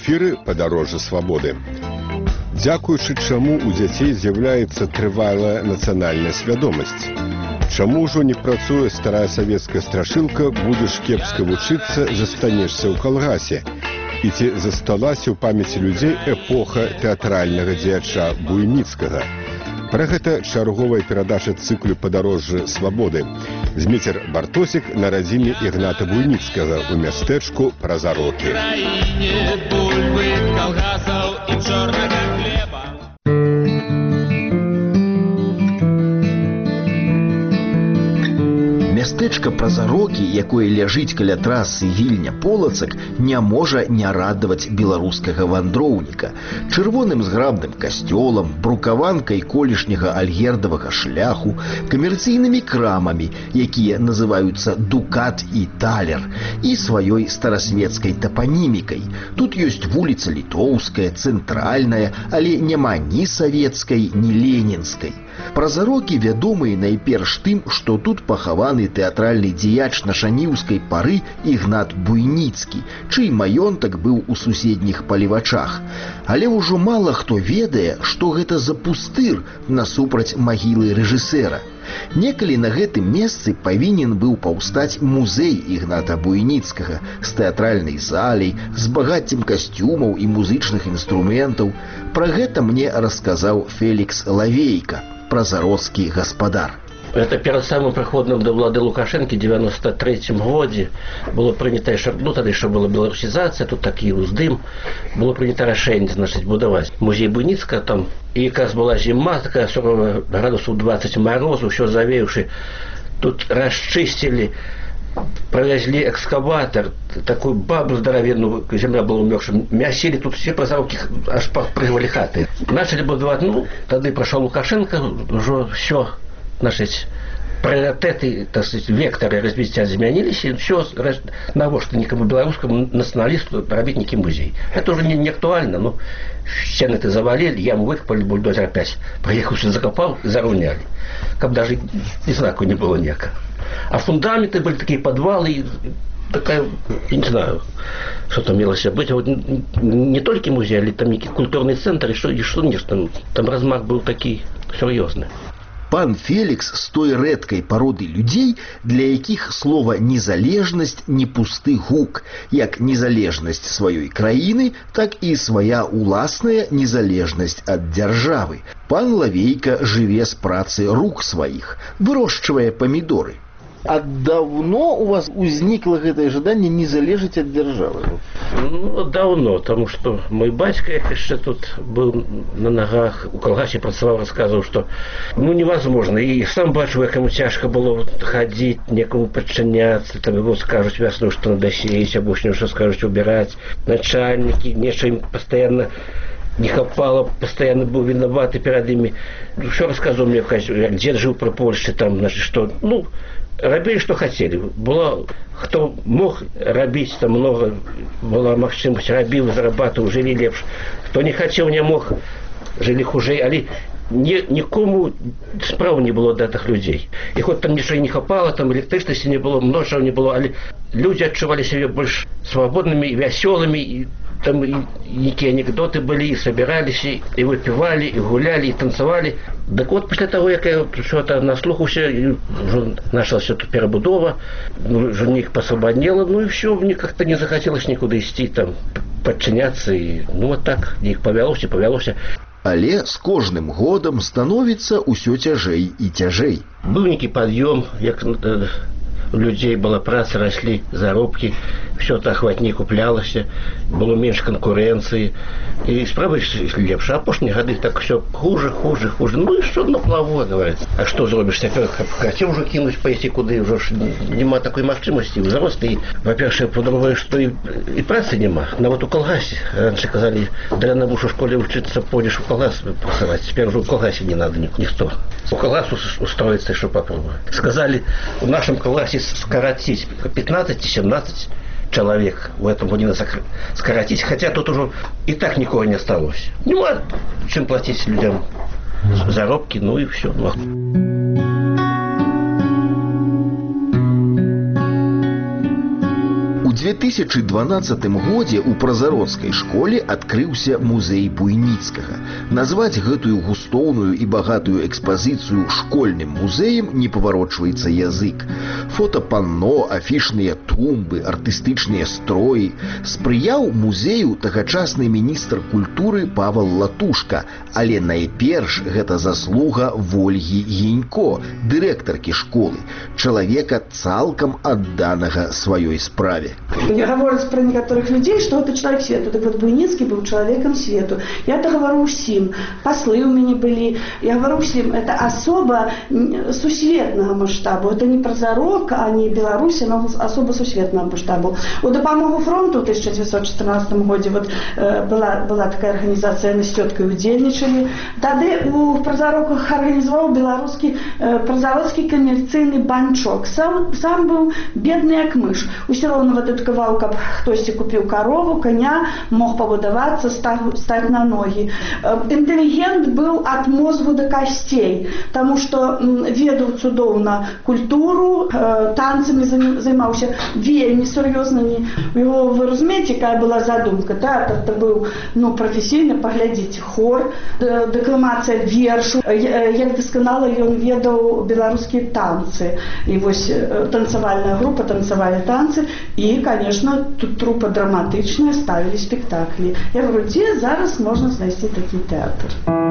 эфіры «Падарожжа свабоды». Дзякуючы чаму у дзяцей з'яўляецца трывалая нацыянальная свядомасць? Чаму ўжо не працуе старая савецкая страшылка «Будзеш кепска вучыцца, застанешся ў калгасе»? І ці засталася ў памяці людзей эпоха тэатральнага дзеяча Буйніцкага? Пра гэта чарговая перадача цыклю «Падарожжа свабоды». Зміцер Бартосік на радзіме Ігната Буйніцкага ў мястэчку Празарокі. Мястэчка Празарокі, якое ляжыць каля трасы Вільня-Полацак, не можа не радаваць беларускага вандроўніка. Чырвоным зграбным касцёлам, брукаванкай колішняга альгердавага шляху, камерцыйнымі крамамі, якія называюцца «Дукат» і «Талер», і сваёй старасвецкай тапанімікай. Тут ёсць вуліца Літоўская, цэнтральная, але няма ні савецкай, ні ленінскай. Празарокі вядомыя найперш тым, што тут пахаваны тэатральны дзеяч нашаніўскай пары Ігнат Буйніцкі, чый маёнтак быў у суседніх Палівачах. Але ўжо мала хто ведае, што гэта за пустыр насупраць магілы рэжысэра. Некалі на гэтым месцы павінен быў паўстаць музей Ігната Буйніцкага з тэатральнай залей, з багаццем касцюмаў і музычных інструментаў. Пра гэта мне расказаў Фелікс Лавейка, празароцкі гаспадар. Это перед самым приходом до влады Лукашенко в 93 году было принято, тогда еще была белорусизация, тут такие уздым, было принято решение, значит, будовать музей Буйницкого там, и как была зима, такая 40 градусов 20 морозу, все завеявший, тут расчистили, провезли экскаватор, такую бабу здоровенную, земля была умершая, мясили, тут все Празароки аж прыгивали хаты. Начали будовать, тогда прошел Лукашенко, уже все, значит, приоритеты, так сказать, векторы развития изменились, и все навошенникам белорусскому националисту работники музей. Это уже не актуально, но стены-то завалили, яму выкопали, бульдозер опять приехал, все закопал, заровняли. Как даже и знаку не было никакого. А фундаменты были такие подвалы, такая, я не знаю, что там имелось быть. Вот не только музей, а там некий культурный центр, и что нет, там размах был такой серьезный. Пан Фелікс з той рэдкай пароды людзей, для якіх слова «незалежнасць» не пусты гук, як незалежнасць сваёй краіны, так і свая уласная незалежнасць ад дзяржавы. Пан Лавейка жыве з працы рук сваіх, вырошчвае памідоры. А давно у вас узникло гэтае жаданне не залежыць ад дзяржавы? Давно, потому что мой батька, як яшчэ тут был на ногах, у калгасе працаваў, рассказывал, что невозможно. И сам бачу, як ему тяжко было ходить, некому подчиняться, там его скажут весну, что надо сеять, а больше что скажут убирать. Начальники, нечто им постоянно не хапало, постоянно был виноват и перед ими. Все рассказывал мне, как дед жил про Польшу, там, значит, что, рабили, что хотели. Было, кто мог рабить, там много, была магчимость, рабил, зарабатывал, жили лепше. Кто не хотел, не мог, жили хуже. Але нікому справы не было до этих людей. И хоть там ничего не хапало, там электричности не было, много чего не было, але люди отчували себя больше свободными и веселыми, и там и некие анекдоты были, и собирались, и выпивали, и гуляли, и танцевали. Так вот, после того, как я что-то наслухался, уже началась тут перебудова, уже них посвободнело, и все, мне как-то не захотелось никуда идти, там, подчиняться, и вот так, их повелось и повелось. Але з кожным годам становіцца ўсё цяжэй і цяжэй. Быў нейкі пад'ём, як у людей была праца, росли заробки, все это охватней куплялось, было меньше конкуренции, и справы лепше. А пошние годы так все хуже. И что на плаву, говорится. А что зробишь? Хотел уже кинуть пойти куда, уже нема такой махчимости, взрослый. Во-первых, по-другому, что и працы нема. Но вот у колгасе, раньше сказали, да на будешь в школе учиться, пойдешь в колгас працевать. Теперь уже в колгасе не надо никто. У колгасу устроиться, что попробовать. Сказали, в нашем колгасе скоротить 15-17 человек в этом году скоротить, хотя тут уже и так никого не осталось. Нема чем платить людям заробки, и все. У 2012 годзе ў празародскай школе адкрыўся музей Буйніцкага. Назваць гэтую густоўную і багатую экспазіцыю школьным музеем не паварочваецца язык. Фотапанно, афішныя тумбы, артыстычныя строі. Спрыяў музею тагачасны міністр культуры Павел Латушка, але найперш гэта заслуга Вольгі Гінько, дырэктаркі школы, чалавека цалкам адданага сваёй справе. Говорят про некоторых людей, что это человек свету. Так вот, Буйницкий был человеком свету. Я это говорю всем. Послы у меня были. Я говорю всем, это особо сусветного масштабу. Это не Прозорок, а не Беларусь, но особо сусветного масштабу. У Допомогу фронту в 1914 году вот, была такая организация, мы с теткой удельничали. Тогда у Прозороках организовал белорусский Прозородский коммерцийный банчок. Сам был бедный как мышь. Усё ровно вот этот кавал, каб хтосьці купіў корову, коня, мог пабудавацца, стаць на ногі. Інтэлігент быў ад мозгу да касцей, таму што ведаў цудоўна культуру, танцамі займаўся вельмі сур'ёзнымі. Вы разумееце, якая была задумка? Это быў прафесійна, паглядзіць, хор, дэкламацыя вершу, як дасканала ён ведаў беларускія танцы. І вось танцавальная група танцавалі танцы, и, конечно, тут трупа драматычная, ставили спектакли. Я говорю, где зараз можно знайсці такі тэатр?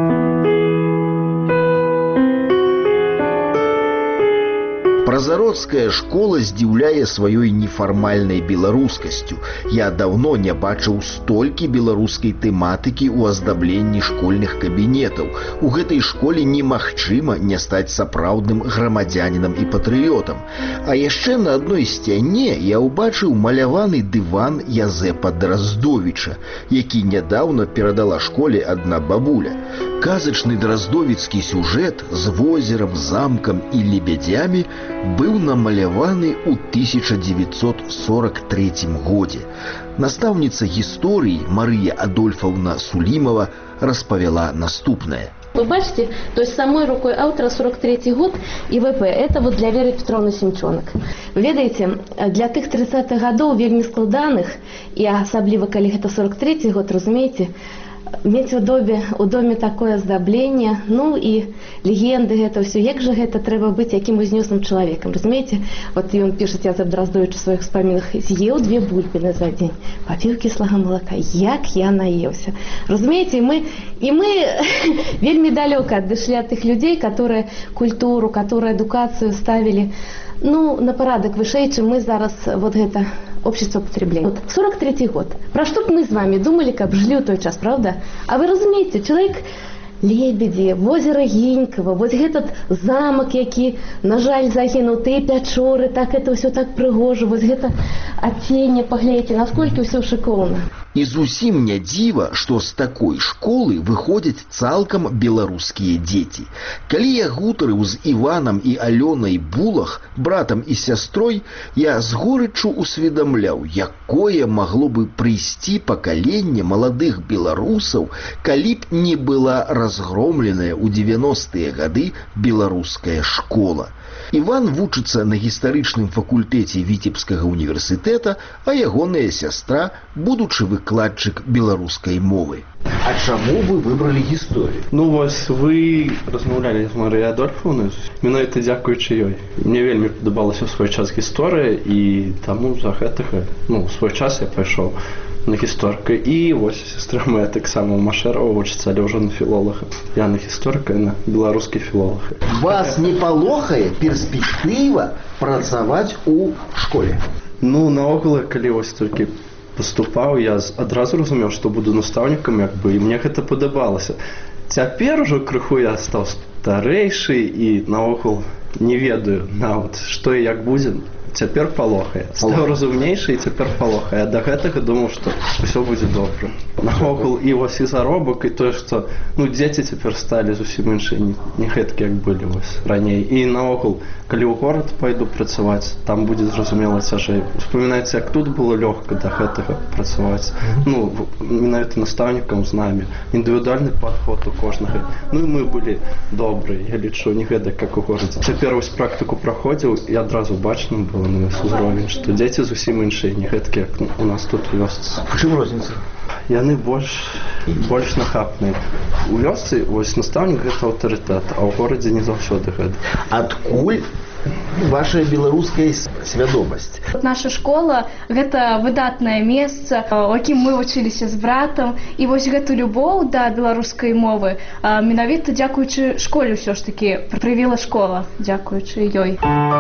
Прозородская школа здзіўляе сваёй нефармальнай беларускасцю. Я даўно не бачыў столькі беларускай тэматыкі ў аздабленні школьных кабінетаў. У гэтай школе немагчыма не стаць сапраўдным грамадзянінам і патрыётам. А яшчэ на адной сцяне я ўбачыў маляваны дыван Язэпа Драздовіча, які нядаўна перадала школе адна бабуля. Казачны драздовіцкі сюжэт з возерам, замкам і лебедзямі быў намаляваны ў 1943 годзе. Настаўніца гісторыі Марыя Адольфаўна Сулімова распавяла наступнае. Вы бачите, то есть самой рукой автора 43-й год ИВП, это вот для Веры Петровны Семчонок. Вы ведаеце, для тых 30-х гадоў вельмі складаных, і асабліва калі гэта 43-й год, разумееце, мець у доме такое аздабленне, і легенды гэта ўсё, як жа гэта трэба быць якім узнёсным чалавекам, разумееце? Вот ён піша Язэп Драздовіч у сваіх успамінах: з'еў 2 бульбіны за дзень, папіў кіслага малака, як я наеўся. Разумееце, і мы вельмі далёка адышлі ад тых людзей, которые культуру, которые адукацыю ставілі на парадак вышэй, чым мы зараз вот гэта общество потребления. 43-й год. Про что мы с вами думали, как жили в той час, правда? А вы разумеете, человек лебеди, озеро Гінькова, вот этот замок, які, на жаль, загинув, те пячоры, так это все так пригожа, вот это оттенье, поглядите, насколько все шиковно. І зусім не дзіва, што з такой школы выходзяць цалкам беларускія дзеці. Калі я гутарыў з Іванам і Алёнай Булах, братам і сястрой, я з горыччу усведамляў, якое магло бы прыйсці пакаленне маладых беларусаў, калі б не была разгромленая ў 90-е гады беларуская школа. Іван вучыцца на гістарычным факультэце Віцебскага універсітэта, а ягоная сястра будучы выкладчык беларускай мовы. А чаму вы выбралі гісторыю? Вы размаўлялі з Марыяй Адольфаўнай, менавіта дзякуючы ёй. Мне вельмі падабалася ў свой час гісторыя, і таму за гэтага, свой час я пайшоў на гісторыка. І вось сестра моя таксама ў Машэрова вучыцца, але ўжо на філолага. Я на гісторыка і на беларускі філолаг. Вас не палохае перспектыва працаваць у школе? Наогул, калі вось толькі паступаў, я адразу разумеў, што буду настаўнікам, і мне гэта падабалася. Цяпер ужо крыху я стаў старэйшы і наогул не ведаю нават, што і як будзе. Цяпер палохае. Стаў разумнейшы і цяпер палохае. А да гэтага думаў, што ўсё будзе добра. Наогул і вось і заробак, і тое, што дзеці цяпер сталі зусім іншыя, не гэткі, як былі раней. І наогул, калі ў горад пайду працаваць, там будзе зразумела цяжэй. Успамінаеце, як тут было лёгка да гэтага працаваць. Менавіта настаўнікам з намі. Індывідуальны падход у кожнага. І мы былі добрыя, я лічу, не гэтак, як у горадзе. першую практыку праходзіў, і адразу бачна было на весь узровень, што дзеці зусім іншыя, не гэткі, як у нас тут у вёсцы. У чым розніца? Яны больш нахапныя. У вёсцы вось настаўнік гэта аўтарытэт, а ў горадзе не заўсёды гэта. Адкуль ваша беларуская свядомасць? Наша школа – гэта выдатнае месца, у якім мы вучыліся з братам. І вось гэту любоў да беларускай мовы менавіта дзякуючы школе ўсё ж такі прывіла школа, дзякуючы ёй.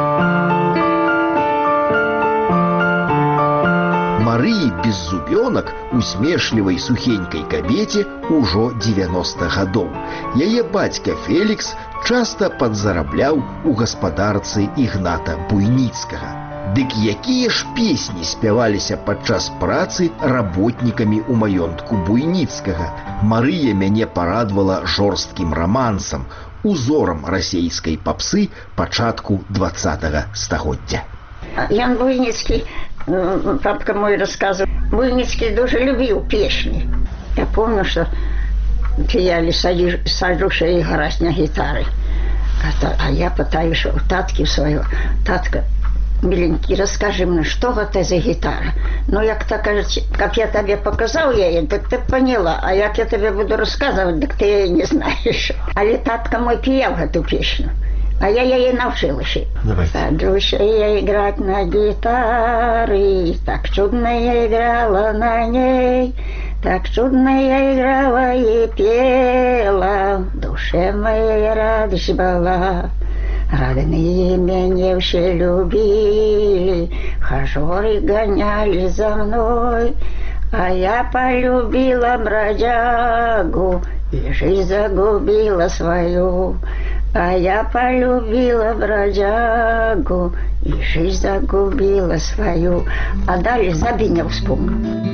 Марыі Беззубёнак, усмешлівай сухенькай кабеце, ужо 90 гадоў. Яе бацька Фелікс часта падзарабляў у гаспадарцы Ігната Буйніцкага. Дык якія ж песні спяваліся падчас працы работнікамі ў маёнтку Буйніцкага? Марыя мяне парадвала жорсткім рамансам, узорам расейскай папсы пачатку 20-го стагоддзя. Ян Буйніцкі, папка мой рассказывал, Буйніцкі дуже любіў песні. Я помню, что пияли сажуша играть на гитаре. А я пытаюсь у татки свою. Татка, миленький, расскажи мне, что это за гитара? Ну, как я тебе показал ей, так ты поняла. А як я тебе буду рассказывать, так ты ее не знаешь. Але татка мой пиял эту песню. А я ей научилась. Сажусь я играть на гитаре, так чудно я играла на ней. Так чудно я играла и пела, в душе моей радость была. Родные меня все любили, хажоры гоняли за мной. А я полюбила бродягу и жизнь загубила свою. А я полюбила бродягу и жизнь загубила свою. А далее забей, не вспомню.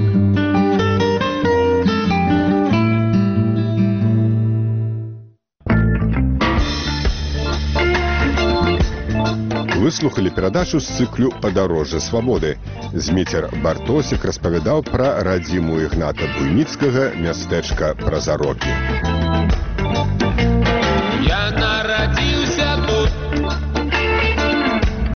Вы слухали перадачу з цыклю «Падарожжа свабоды». Зміцер Бартосік распавядаў пра радзіму Ігната Буйніцкага, мястэчка Празарокі.